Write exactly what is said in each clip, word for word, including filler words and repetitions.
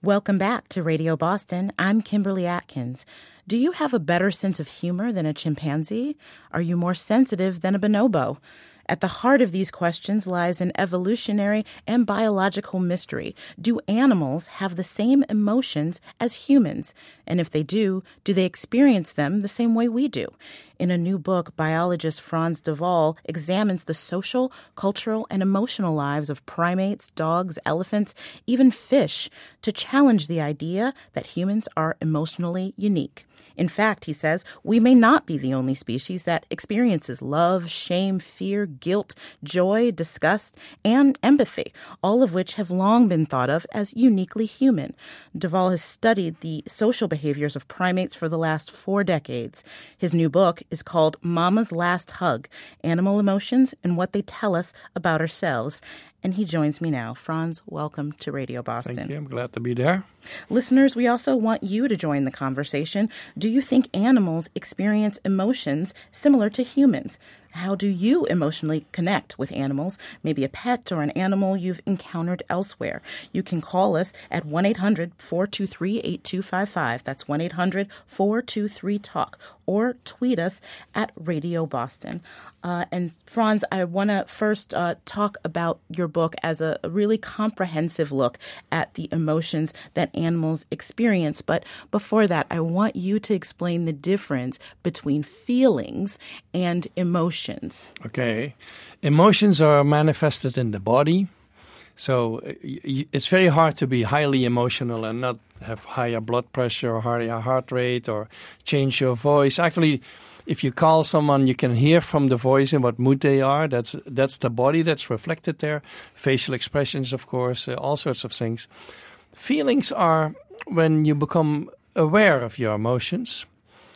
Welcome back to Radio Boston. I'm Kimberly Atkins. Do you have a better sense of humor than a chimpanzee? Are you more sensitive than a bonobo? At the heart of these questions lies an evolutionary and biological mystery. Do animals have the same emotions as humans? And if they do, do they experience them the same way we do? In a new book, biologist Frans de Waal examines the social, cultural, and emotional lives of primates, dogs, elephants, even fish, to challenge the idea that humans are emotionally unique. In fact, he says, we may not be the only species that experiences love, shame, fear, guilt, joy, disgust, and empathy, all of which have long been thought of as uniquely human. De Waal has studied the social behaviors of primates for the last four decades. His new book is called Mama's Last Hug, Animal Emotions and What They Tell Us About Ourselves. And he joins me now. Frans, welcome to Radio Boston. Thank you. I'm glad to be there. Listeners, we also want you to join the conversation. Do you think animals experience emotions similar to humans? How do you emotionally connect with animals, maybe a pet or an animal you've encountered elsewhere? You can call us at one eight hundred four two three eight two five five. That's one eight hundred four two three talk. Or tweet us at Radio Boston. Uh, and Frans, I want to first uh, talk about your book as a, a really comprehensive look at the emotions that animals experience. But before that, I want you to explain the difference between feelings and emotions. Okay. Emotions are manifested in the body. So it's very hard to be highly emotional and not have higher blood pressure or higher heart rate or change your voice. Actually, if you call someone, you can hear from the voice in what mood they are. That's that's the body that's reflected there. Facial expressions, of course, uh, all sorts of things. Feelings are when you become aware of your emotions.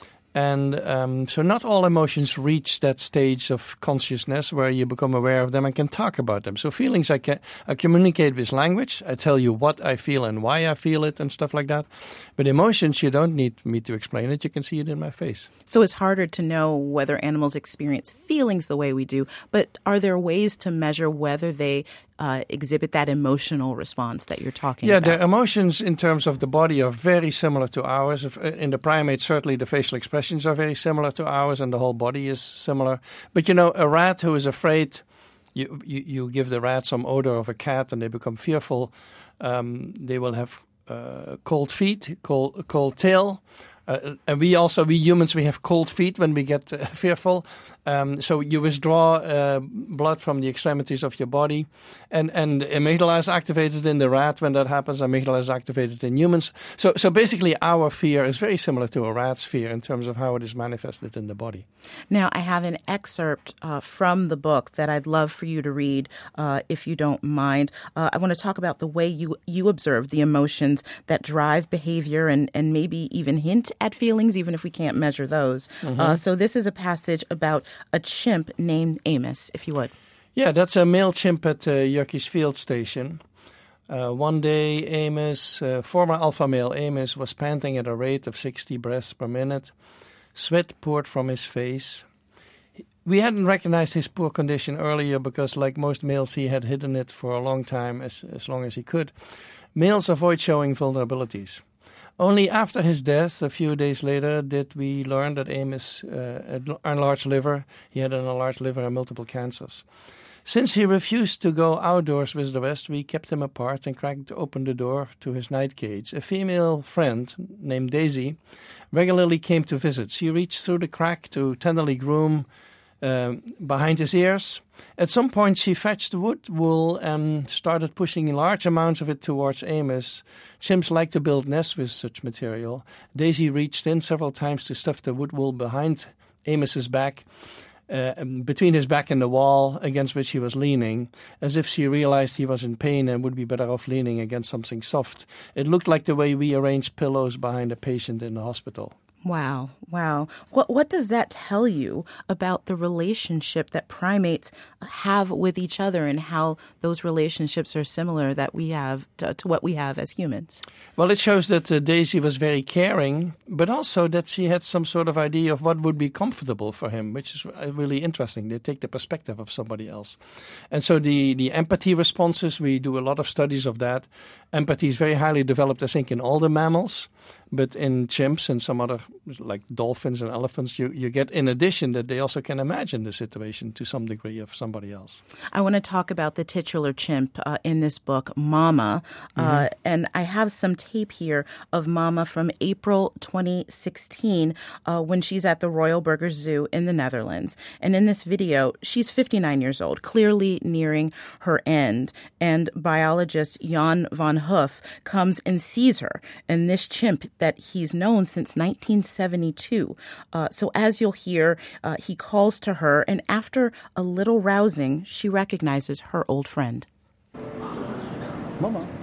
And um, so not all emotions reach that stage of consciousness where you become aware of them and can talk about them. So feelings, I, can, I communicate with language. I tell you what I feel and why I feel it and stuff like that. But emotions, you don't need me to explain it. You can see it in my face. So it's harder to know whether animals experience feelings the way we do. But are there ways to measure whether they uh, exhibit that emotional response that you're talking yeah, about? Yeah, their emotions in terms of the body are very similar to ours. If, in the primates, certainly the facial expressions are very similar to ours and the whole body is similar. But, you know, a rat who is afraid, you, you, you give the rat some odor of a cat and they become fearful. Um, they will have uh, cold feet, cold, cold tail. Uh, and we also, we humans, we have cold feet when we get uh, fearful. Um, so you withdraw uh, blood from the extremities of your body. And, and amygdala is activated in the rat when that happens. Amygdala is activated in humans. So, so basically our fear is very similar to a rat's fear in terms of how it is manifested in the body. Now, I have an excerpt uh, from the book that I'd love for you to read, uh, if you don't mind. Uh, I want to talk about the way you, you observe the emotions that drive behavior and, and maybe even hint at feelings, even if we can't measure those. Mm-hmm. Uh, so this is a passage about a chimp named Amos, if you would. Yeah, that's a male chimp at uh, Yerkes Field Station. Uh, one day, Amos, uh, former alpha male Amos, was panting at a rate of sixty breaths per minute. Sweat poured from his face. We hadn't recognized his poor condition earlier because, like most males, he had hidden it for a long time, as, as long as he could. Males avoid showing vulnerabilities. Only after his death, a few days later, did we learn that Amos uh, had an enlarged liver. He had an enlarged liver and multiple cancers. Since he refused to go outdoors with the rest, we kept him apart and cracked open the door to his night cage. A female friend named Daisy regularly came to visit. She reached through the crack to tenderly groom um, behind his ears. At some point, she fetched wood wool and started pushing large amounts of it towards Amos. Chimps like to build nests with such material. Daisy reached in several times to stuff the wood wool behind Amos's back, uh, between his back and the wall against which he was leaning, as if she realized he was in pain and would be better off leaning against something soft. It looked like the way we arrange pillows behind a patient in the hospital. Wow. Wow. What what does that tell you about the relationship that primates have with each other and how those relationships are similar that we have to, to what we have as humans? Well, it shows that uh, Daisy was very caring, but also that she had some sort of idea of what would be comfortable for him, which is really interesting. They take the perspective of somebody else. And so the, the empathy responses, we do a lot of studies of that. Empathy is very highly developed, I think, in all the mammals. But in chimps and some other, like dolphins and elephants, you, you get in addition that they also can imagine the situation to some degree of somebody else. I want to talk about the titular chimp uh, in this book, Mama. Uh, mm-hmm. And I have some tape here of Mama from April twenty sixteen uh, when she's at the Royal Burgers Zoo in the Netherlands. And in this video, she's fifty-nine years old, clearly nearing her end. And biologist Jan van Hoof comes and sees her. And this chimp that he's known since nineteen seventy-two. Uh, so as you'll hear, uh, he calls to her, and after a little rousing, she recognizes her old friend. Mama.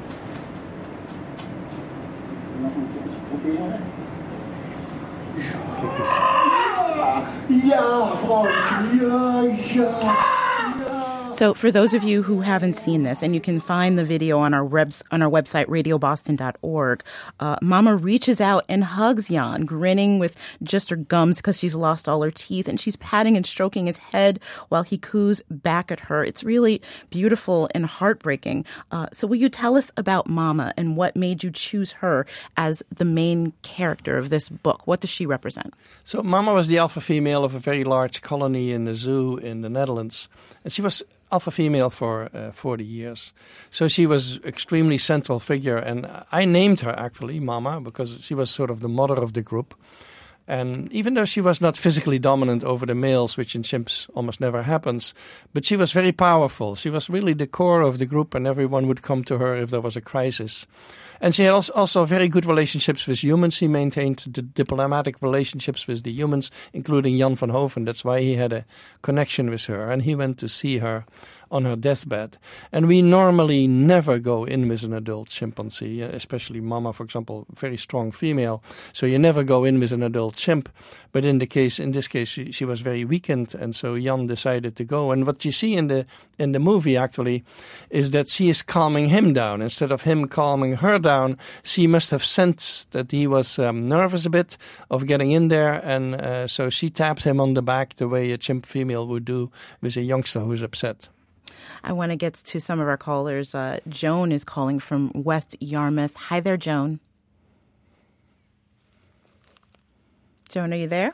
Ja, Freundchen, ja, ja. So for those of you who haven't seen this, and you can find the video on our webs- on our website, radio boston dot org, uh, Mama reaches out and hugs Jan, grinning with just her gums because she's lost all her teeth, and she's patting and stroking his head while he coos back at her. It's really beautiful and heartbreaking. Uh, so will you tell us about Mama and what made you choose her as the main character of this book? What does she represent? So Mama was the alpha female of a very large colony in the zoo in the Netherlands, and she was alpha female for uh, forty years. So she was extremely central figure, and I named her actually Mama because she was sort of the mother of the group. And even though she was not physically dominant over the males, which in chimps almost never happens, but she was very powerful. She was really the core of the group, and everyone would come to her if there was a crisis. And she had also, also very good relationships with humans. She maintained the diplomatic relationships with the humans, including Jan van Hoven. That's why he had a connection with her. And he went to see her on her deathbed. And we normally never go in with an adult chimpanzee, especially Mama, for example, very strong female. So you never go in with an adult chimp. But in the case, in this case, she, she was very weakened, and so Jan decided to go. And what you see in the in the movie actually is that she is calming him down instead of him calming her down. She must have sensed that he was um, nervous a bit of getting in there, and uh, so she tapped him on the back the way a chimp female would do with a youngster who's upset. I want to get to some of our callers. Uh, Joan is calling from West Yarmouth. Hi there, Joan. Joan, are you there?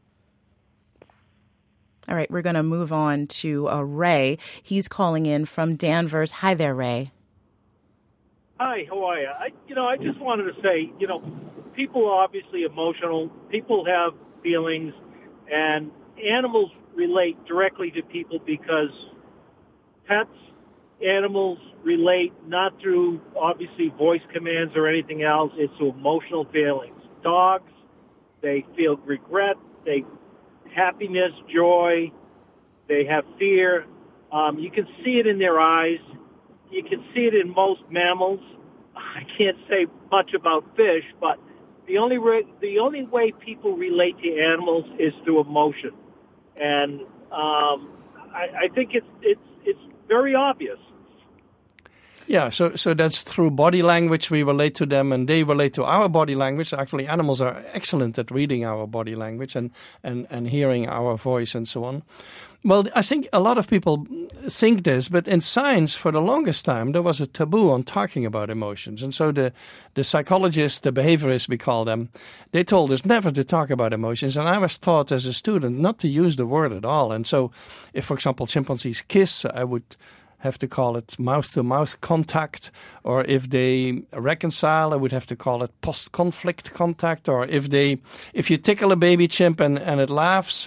All right, we're going to move on to uh, Ray. He's calling in from Danvers. Hi there, Ray. Hi, how are you? I, you know, I just wanted to say, you know, people are obviously emotional. People have feelings, and animals relate directly to people because pets, animals relate not through, obviously, voice commands or anything else. It's through emotional feelings. Dogs, they feel regret, they happiness, joy, they have fear. Um, you can see it in their eyes. You can see it in most mammals. I can't say much about fish, but the only re- the only way people relate to animals is through emotion, and um, I, I think it's it's it's very obvious. Yeah, so so that's through body language we relate to them, and they relate to our body language. Actually, animals are excellent at reading our body language and, and, and hearing our voice and so on. Well, I think a lot of people think this, but in science, for the longest time, there was a taboo on talking about emotions. And so the, the psychologists, the behaviorists, we call them, they told us never to talk about emotions. And I was taught as a student not to use the word at all. And so if, for example, chimpanzees kiss, I would have to call it mouth-to-mouth contact, or if they reconcile, I would have to call it post-conflict contact, or if they, if you tickle a baby chimp and, and it laughs,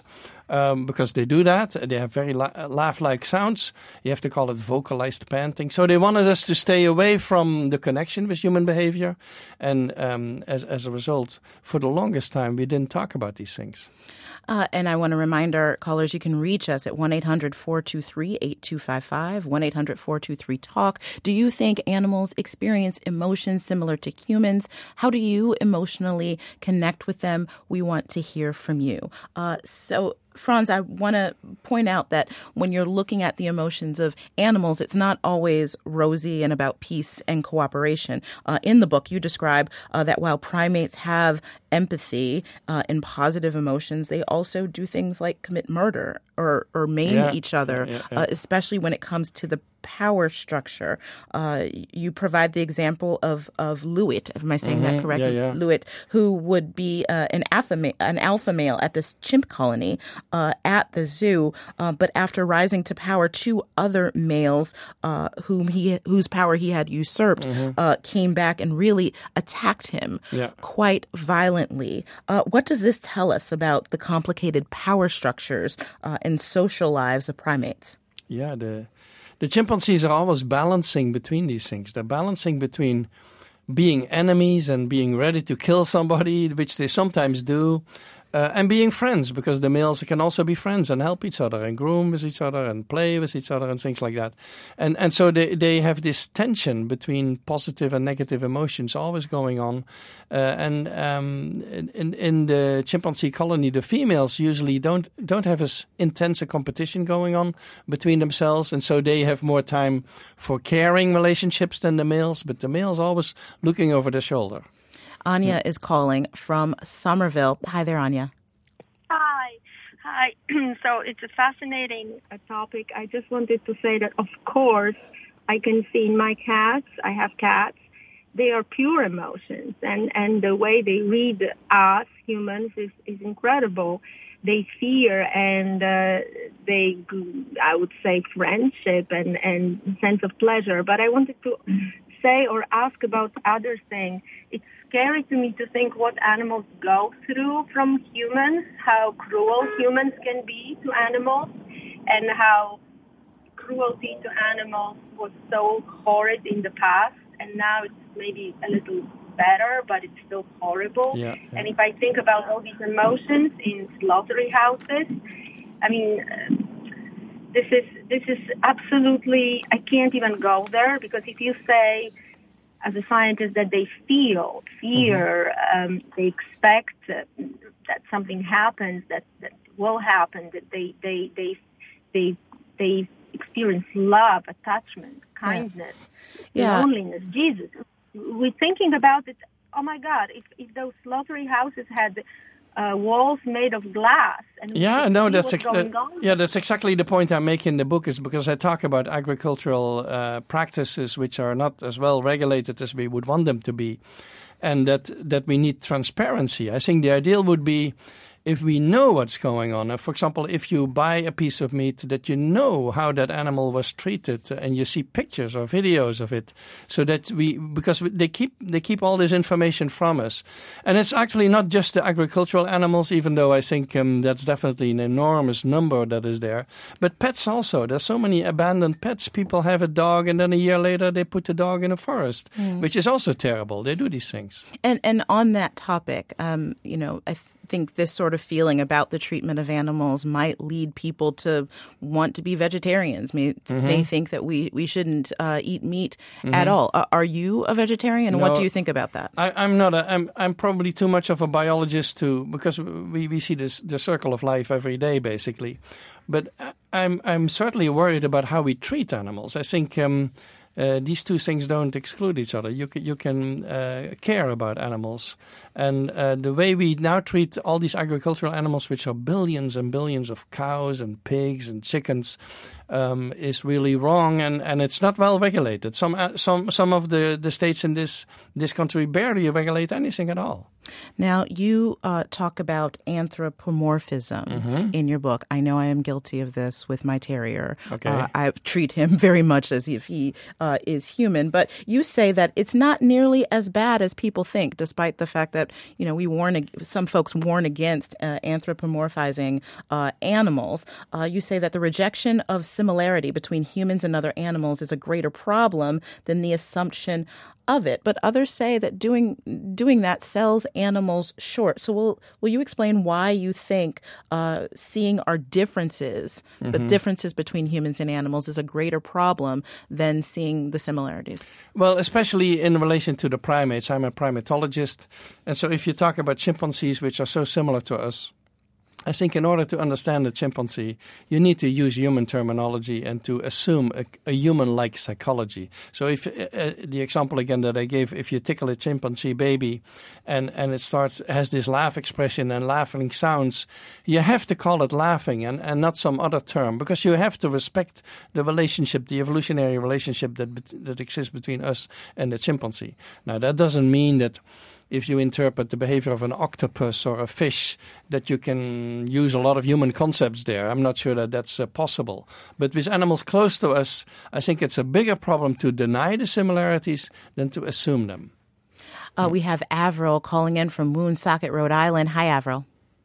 um, because they do that. They have very la- laugh-like sounds. You have to call it vocalized panting. So they wanted us to stay away from the connection with human behavior. And um, as, as a result, for the longest time, we didn't talk about these things. Uh, and I want to remind our callers, you can reach us at one eight hundred four two three eight two five five, one eight hundred four two three talk. Do you think animals experience emotions similar to humans? How do you emotionally connect with them? We want to hear from you. Uh, so, Franz, I want to point out that when you're looking at the emotions of animals, it's not always rosy and about peace and cooperation. Uh, in the book, you describe uh, that while primates have empathy uh, and positive emotions, they also do things like commit murder or, or maim yeah. each other, yeah, yeah. Uh, especially when it comes to the power structure. Uh, you provide the example of, of Louis, am I saying mm-hmm. that correctly? Yeah, yeah. Louis, who would be uh, an, alpha ma- an alpha male at this chimp colony uh, at the zoo, uh, but after rising to power, two other males uh, whom he whose power he had usurped mm-hmm. uh, came back and really attacked him yeah. quite violently. Uh, what does this tell us about the complicated power structures uh, and social lives of primates? Yeah, the the chimpanzees are always balancing between these things. They're balancing between being enemies and being ready to kill somebody, which they sometimes do, uh, and being friends, because the males can also be friends and help each other and groom with each other and play with each other and things like that. And and so they, they have this tension between positive and negative emotions always going on. Uh, and um, in, in the chimpanzee colony, the females usually don't don't have as intense a competition going on between themselves, and so they have more time for caring relationships than the males, but the males always looking over their shoulder. Anya yeah. is calling from Somerville. Hi there, Anya. Hi. Hi. So it's a fascinating uh, topic. I just wanted to say that, of course, I can see in my cats, I have cats, they are pure emotions. And, and the way they read us humans is, is incredible. They fear and uh, they, I would say, friendship and, and sense of pleasure. But I wanted to say or ask about other things. It's scary to me to think what animals go through from humans, how cruel humans can be to animals, and how cruelty to animals was so horrid in the past, and now it's maybe a little better, but it's still horrible. Yeah, yeah. And if I think about all these emotions in slaughterhouses, I mean, uh, this is this is absolutely, I can't even go there, because if you say, as a scientist, that they feel fear, mm-hmm. um, they expect uh, that something happens, that, that will happen, that they they they they they experience love, attachment, kindness, yeah. loneliness. Jesus, we're thinking about it. Oh my God! If if those slaughterhouses had uh, walls made of glass, and yeah, no, that's ex- that, yeah, that's exactly the point I make in the book. Is because I talk about agricultural uh, practices which are not as well regulated as we would want them to be, and that that we need transparency. I think the ideal would be if we know what's going on. Uh, for example, if you buy a piece of meat, that you know how that animal was treated, uh, and you see pictures or videos of it, so that we, because they keep they keep all this information from us. And it's actually not just the agricultural animals, even though I think um, that's definitely an enormous number that is there, but pets also. There's so many abandoned pets. People have a dog, and then a year later they put the dog in a forest, mm. which is also terrible. They do these things. And and on that topic, um, you know, I. Th- think this sort of feeling about the treatment of animals might lead people to want to be vegetarians. May, mm-hmm. They think that we, we shouldn't uh, eat meat mm-hmm. at all. Uh, are you a vegetarian? No, what do you think about that? I, I'm not. A, I'm I'm probably too much of a biologist to, because we, we see this the circle of life every day, basically. But I'm I'm certainly worried about how we treat animals. I think um, uh, these two things don't exclude each other. You can, you can uh, care about animals. And uh, the way we now treat all these agricultural animals, which are billions and billions of cows and pigs and chickens, um, is really wrong, and, and it's not well regulated. Some uh, some some of the, the states in this this country barely regulate anything at all. Now, you uh, talk about anthropomorphism mm-hmm. in your book. I know I am guilty of this with my terrier. Okay. Uh, I treat him very much as if he uh, is human. But you say that it's not nearly as bad as people think, despite the fact that, you know, we warn, some folks warn against uh, anthropomorphizing uh, animals. Uh, you say that the rejection of similarity between humans and other animals is a greater problem than the assumption of it. But others say that doing doing that sells animals short. So will will you explain why you think uh, seeing our differences, mm-hmm. but differences between humans and animals, is a greater problem than seeing the similarities? Well, especially in relation to the primates. I'm a primatologist. And so if you talk about chimpanzees, which are so similar to us, I think in order to understand a chimpanzee, you need to use human terminology and to assume a, a human-like psychology. So if uh, the example again that I gave, if you tickle a chimpanzee baby and, and it starts has this laugh expression and laughing sounds, you have to call it laughing and, and not some other term, because you have to respect the relationship, the evolutionary relationship that that exists between us and the chimpanzee. Now, that doesn't mean that if you interpret the behavior of an octopus or a fish, that you can use a lot of human concepts there. I'm not sure that that's uh, possible. But with animals close to us, I think it's a bigger problem to deny the similarities than to assume them. Uh, we have Avril calling in from Woonsocket, Rhode Island. Hi, Avril.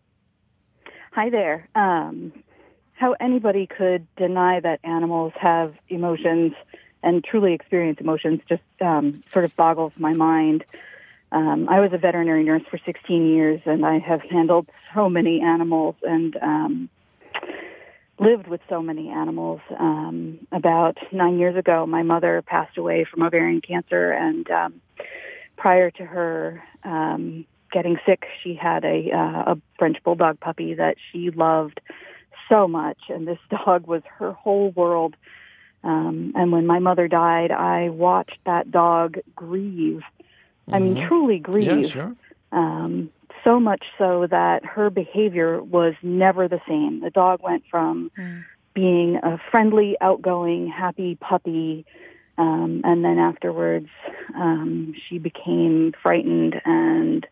Hi there. Um, how anybody could deny that animals have emotions and truly experience emotions just um, sort of boggles my mind. Um, I was a veterinary nurse for sixteen years, and I have handled so many animals and um, lived with so many animals. Um, about nine years ago, my mother passed away from ovarian cancer, and um, prior to her um, getting sick, she had a, uh, a French bulldog puppy that she loved so much, and this dog was her whole world. Um, and when my mother died, I watched that dog grieve. I mean, mm-hmm. truly grieve. Yeah, sure. Um, so much so that her behavior was never the same. The dog went from mm. being a friendly, outgoing, happy puppy, um, and then afterwards um, she became frightened and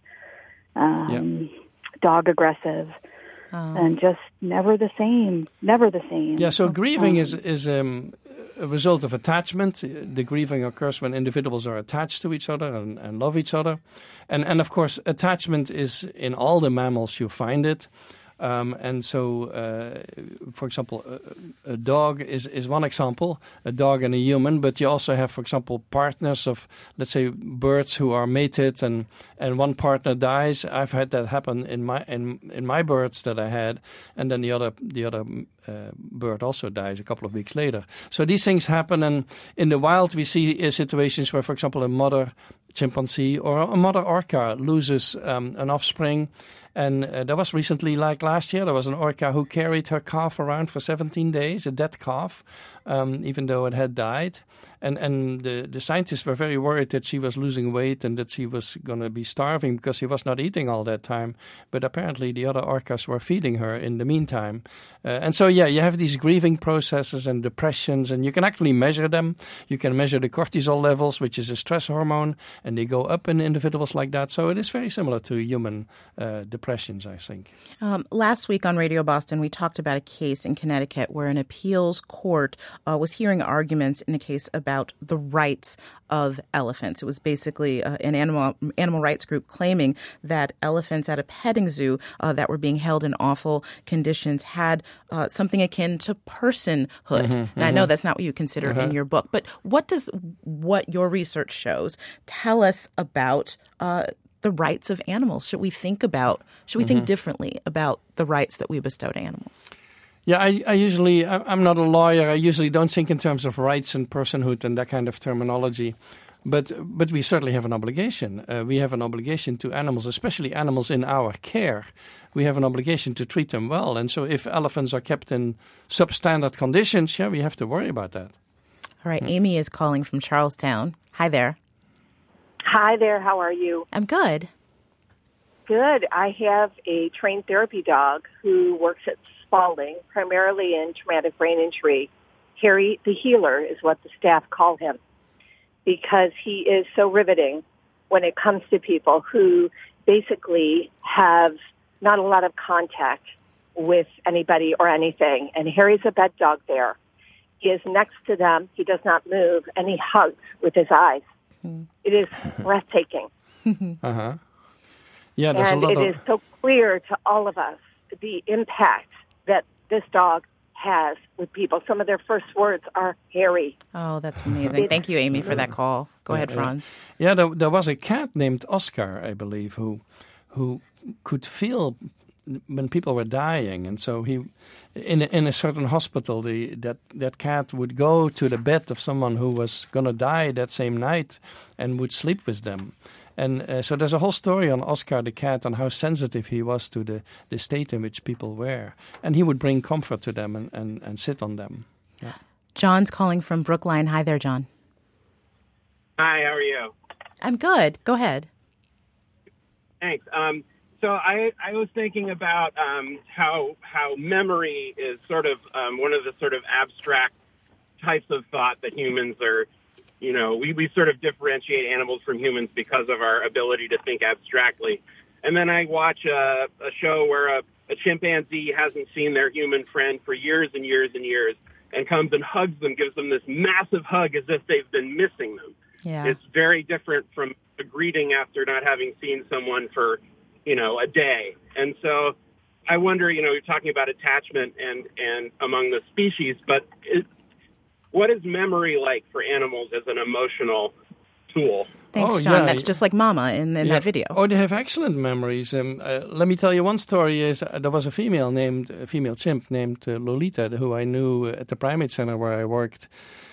um, yeah. dog aggressive. Oh. And just never the same, never the same. Yeah, so grieving um, is is um, a result of attachment. The grieving occurs when individuals are attached to each other and, and love each other. And, and of course, attachment is in all the mammals you find it. Um, and so, uh, for example, a, a dog is, is one example, a dog and a human, but you also have, for example, partners of, let's say, birds who are mated and, and one partner dies. I've had that happen in my in, in my birds that I had, and then the other the other uh, bird also dies a couple of weeks later. So these things happen, and in the wild we see uh, situations where, for example, a mother chimpanzee or a mother orca loses um, an offspring. And uh, there was recently, like last year, there was an orca who carried her calf around for seventeen days, a dead calf, um, even though it had died. And and the, the scientists were very worried that she was losing weight and that she was going to be starving because she was not eating all that time. But apparently the other orcas were feeding her in the meantime. Uh, and so, yeah, you have these grieving processes and depressions, and you can actually measure them. You can measure the cortisol levels, which is a stress hormone, and they go up in individuals like that. So it is very similar to human uh, depressions, I think. Um, last week on Radio Boston, we talked about a case in Connecticut where an appeals court uh, was hearing arguments in a case about About the rights of elephants. It was basically uh, an animal animal rights group claiming that elephants at a petting zoo uh, that were being held in awful conditions had uh, something akin to personhood. Mm-hmm, and mm-hmm. I know that's not what you consider uh-huh. in your book, but what does what your research shows tell us about uh, the rights of animals? Should we think about, should we mm-hmm. think differently about the rights that we bestow to animals? Yeah, I, I usually, I'm not a lawyer. I usually don't think in terms of rights and personhood and that kind of terminology. But but we certainly have an obligation. Uh, we have an obligation to animals, especially animals in our care. We have an obligation to treat them well. And so if elephants are kept in substandard conditions, yeah, we have to worry about that. All right. Hmm. Amy is calling from Charlestown. Hi there. Hi there. How are you? I'm good. Good. I have a trained therapy dog who works at Spalding, primarily in traumatic brain injury. Harry the Healer is what the staff call him, because he is so riveting when it comes to people who basically have not a lot of contact with anybody or anything. And Harry's a bed dog there. He is next to them. He does not move, and he hugs with his eyes. Mm. It is breathtaking. uh-huh. Yeah, there's and a lot it of... is so clear to all of us the impact that this dog has with people. Some of their first words are Harry. Oh, that's amazing. Thank you, Amy, for that call. Go ahead, Franz. Yeah, yeah there, there was a cat named Oscar, I believe, who who could feel when people were dying, and so he, in a, in a certain hospital, the that that cat would go to the bed of someone who was going to die that same night, and would sleep with them. And uh, so there's a whole story on Oscar the cat and how sensitive he was to the, the state in which people were. And he would bring comfort to them and, and, and sit on them. Yeah. John's calling from Brookline. Hi there, John. Hi, how are you? I'm good. Go ahead. Thanks. Um, so I, I was thinking about um, how how memory is sort of um, one of the sort of abstract types of thought that humans are. You know, we, we sort of differentiate animals from humans because of our ability to think abstractly. And then I watch a, a show where a, a chimpanzee hasn't seen their human friend for years and years and years and comes and hugs them, gives them this massive hug as if they've been missing them. Yeah. It's very different from a greeting after not having seen someone for, you know, a day. And so I wonder, you know, you're talking about attachment and, and among the species, but it, what is memory like for animals as an emotional tool? Thanks, oh, John. yeah. That's just like Mama in, in yeah. that video. Oh, they have excellent memories. Um, uh, let me tell you one story. Is uh, there was a female named, a female chimp named uh, Lolita, who I knew at the primate center where I worked.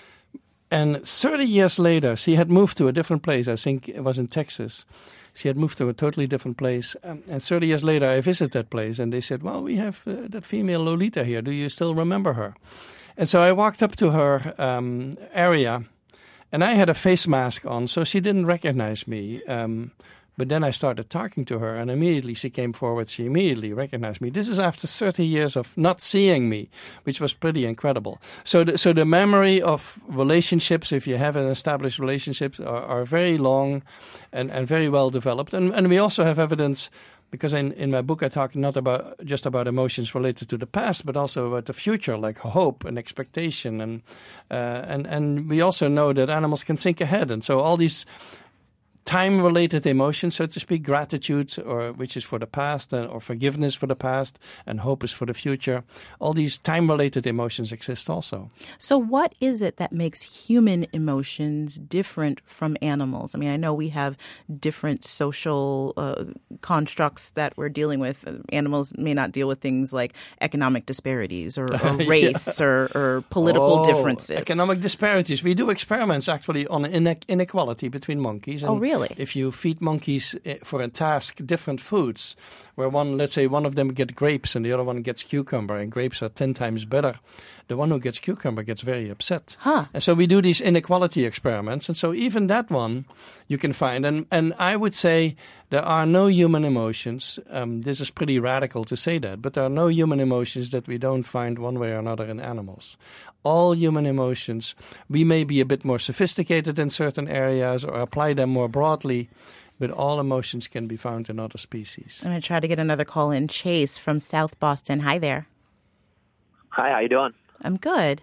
And thirty years later, she had moved to a different place. I think it was in Texas. She had moved to a totally different place. Um, and thirty years later, I visited that place, and they said, well, we have uh, that female Lolita here. Do you still remember her? And so I walked up to her um, area, and I had a face mask on, so she didn't recognize me. Um, but then I started talking to her, and immediately she came forward. She immediately recognized me. This is after thirty years of not seeing me, which was pretty incredible. So the, so the memory of relationships, if you have an established relationships, are, are very long and, and very well developed. And, and we also have evidence. Because in, in my book I talk not about just about emotions related to the past, but also about the future, like hope and expectation, and uh, and and we also know that animals can think ahead, and so all these time-related emotions, so to speak, gratitude, or which is for the past, and, or forgiveness for the past, and hope is for the future. All these time-related emotions exist also. So what is it that makes human emotions different from animals? I mean, I know we have different social uh, constructs that we're dealing with. Animals may not deal with things like economic disparities or, or race yeah. or, or political oh, differences. Economic disparities. We do experiments actually on inequality between monkeys. And oh, really? If you feed monkeys for a task different foods, where one, let's say one of them get grapes and the other one gets cucumber, and grapes are ten times better, the one who gets cucumber gets very upset. Huh. And so we do these inequality experiments, and so even that one you can find. And, and I would say there are no human emotions. Um, this is pretty radical to say that, but there are no human emotions that we don't find one way or another in animals. All human emotions, we may be a bit more sophisticated in certain areas or apply them more broadly, but all emotions can be found in other species. I'm going to try to get another call in. Chase from South Boston. Hi there. Hi, how you doing? I'm good.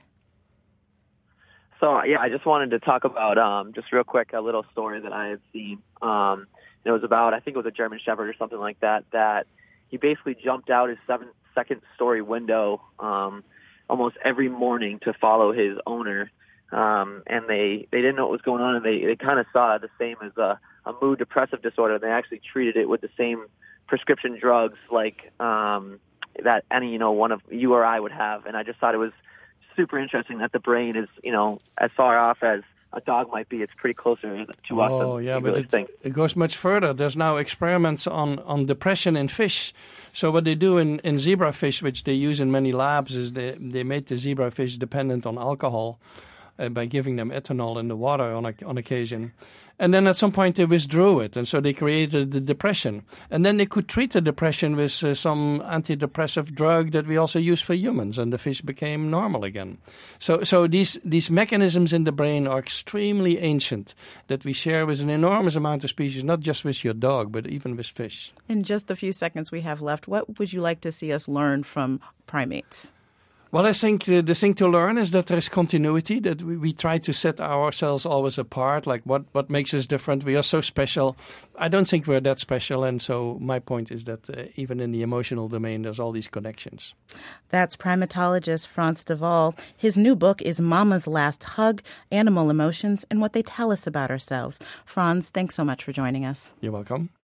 So, yeah, I just wanted to talk about, um, just real quick, a little story that I had seen. Um, it was about, I think it was a German Shepherd or something like that, that he basically jumped out his seven, second story window um, almost every morning to follow his owner. Um, and they, they didn't know what was going on, and they, they kind of saw it the same as a, a mood depressive disorder. They actually treated it with the same prescription drugs like um, that any, you know, one of you or I would have. And I just thought it was super interesting that the brain is, you know, as far off as a dog might be, it's pretty closer to us. Oh, yeah, but really it, think. it goes much further. There's now experiments on, on depression in fish. So what they do in, in zebrafish, which they use in many labs, is they, they made the zebrafish dependent on alcohol uh, by giving them ethanol in the water on a, on occasion. And then at some point they withdrew it, and so they created the depression. And then they could treat the depression with uh, some antidepressive drug that we also use for humans, and the fish became normal again. So so these, these mechanisms in the brain are extremely ancient that we share with an enormous amount of species, not just with your dog, but even with fish. In just a few seconds we have left, what would you like to see us learn from primates? Well, I think the, the thing to learn is that there is continuity, that we, we try to set ourselves always apart, like what, what makes us different. We are so special. I don't think we're that special, and so my point is that uh, even in the emotional domain, there's all these connections. That's primatologist Frans de Waal. His new book is Mama's Last Hug, Animal Emotions and What They Tell Us About Ourselves. Frans, thanks so much for joining us. You're welcome.